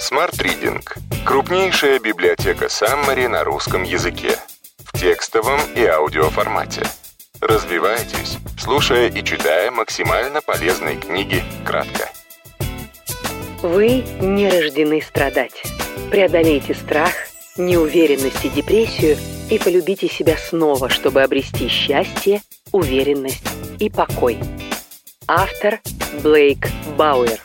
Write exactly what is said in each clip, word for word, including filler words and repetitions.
Smart Reading – крупнейшая библиотека Summary на русском языке. В текстовом и аудиоформате. Развивайтесь, слушая и читая максимально полезные книги кратко. Вы не рождены страдать. Преодолейте страх, неуверенность и депрессию и полюбите себя снова, чтобы обрести счастье, уверенность и покой. Автор Блейк Бауэр.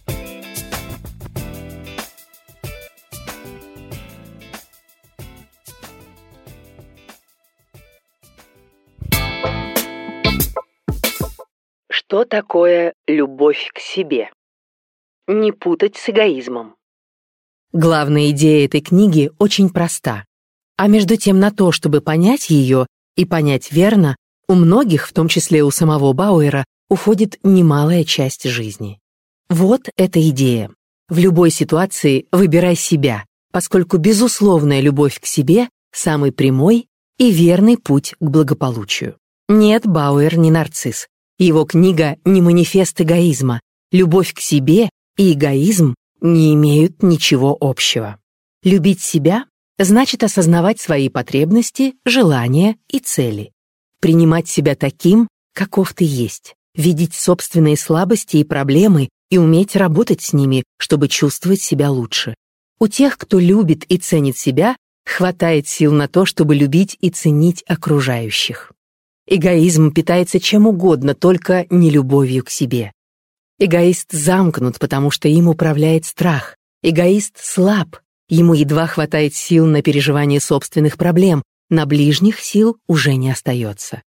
Что такое любовь к себе? Не путать с эгоизмом. Главная идея этой книги очень проста. А между тем на то, чтобы понять ее и понять верно, у многих, в том числе у самого Бауэра, уходит немалая часть жизни. Вот эта идея. В любой ситуации выбирай себя, поскольку безусловная любовь к себе – самый прямой и верный путь к благополучию. Нет, Бауэр не нарцисс. Его книга не манифест эгоизма. Любовь к себе и эгоизм не имеют ничего общего. Любить себя значит осознавать свои потребности, желания и цели. Принимать себя таким, каков ты есть. Видеть собственные слабости и проблемы и уметь работать с ними, чтобы чувствовать себя лучше. У тех, кто любит и ценит себя, хватает сил на то, чтобы любить и ценить окружающих. Эгоизм питается чем угодно, только не любовью к себе. Эгоист замкнут, потому что им управляет страх. Эгоист слаб, ему едва хватает сил на переживание собственных проблем, на ближних сил уже не остается.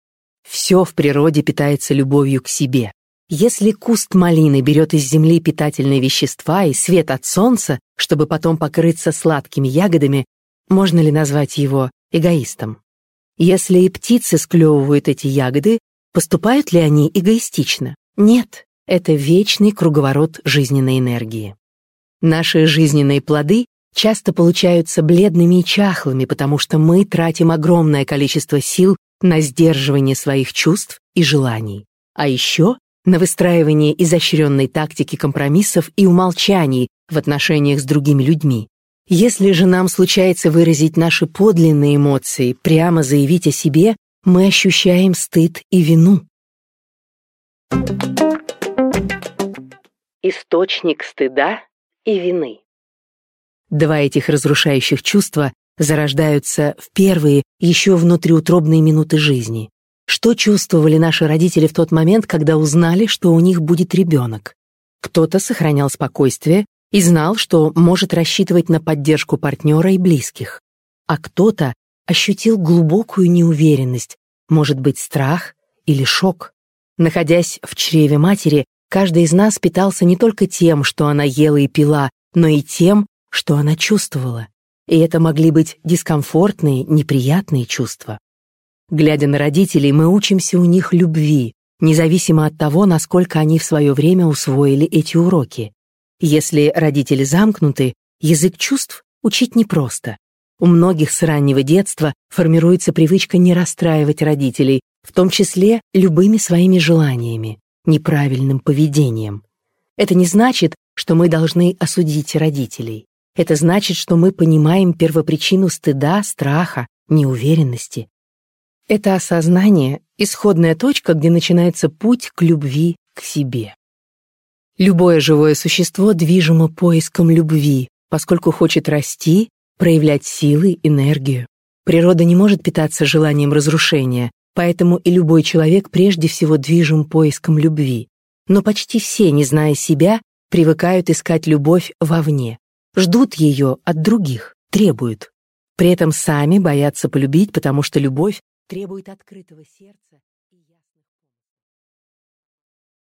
Все в природе питается любовью к себе. Если куст малины берет из земли питательные вещества и свет от солнца, чтобы потом покрыться сладкими ягодами, можно ли назвать его эгоистом? Если и птицы склевывают эти ягоды, поступают ли они эгоистично? Нет, это вечный круговорот жизненной энергии. Наши жизненные плоды часто получаются бледными и чахлыми, потому что мы тратим огромное количество сил на сдерживание своих чувств и желаний, а еще на выстраивание изощренной тактики компромиссов и умолчаний в отношениях с другими людьми. Если же нам случается выразить наши подлинные эмоции, прямо заявить о себе, мы ощущаем стыд и вину. Источник стыда и вины. Два этих разрушающих чувства зарождаются в первые, еще внутриутробные минуты жизни. Что чувствовали наши родители в тот момент, когда узнали, что у них будет ребенок? Кто-то сохранял спокойствие и знал, что может рассчитывать на поддержку партнера и близких. А кто-то ощутил глубокую неуверенность, может быть, страх или шок. Находясь в чреве матери, каждый из нас питался не только тем, что она ела и пила, но и тем, что она чувствовала. И это могли быть дискомфортные, неприятные чувства. Глядя на родителей, мы учимся у них любви, независимо от того, насколько они в свое время усвоили эти уроки. Если родители замкнуты, язык чувств учить непросто. У многих с раннего детства формируется привычка не расстраивать родителей, в том числе любыми своими желаниями, неправильным поведением. Это не значит, что мы должны осудить родителей. Это значит, что мы понимаем первопричину стыда, страха, неуверенности. Это осознание — исходная точка, где начинается путь к любви к себе. Любое живое существо движимо поиском любви, поскольку хочет расти, проявлять силы, энергию. Природа не может питаться желанием разрушения, поэтому и любой человек прежде всего движим поиском любви. Но почти все, не зная себя, привыкают искать любовь вовне, ждут ее от других, требуют. При этом сами боятся полюбить, потому что любовь требует открытого сердца.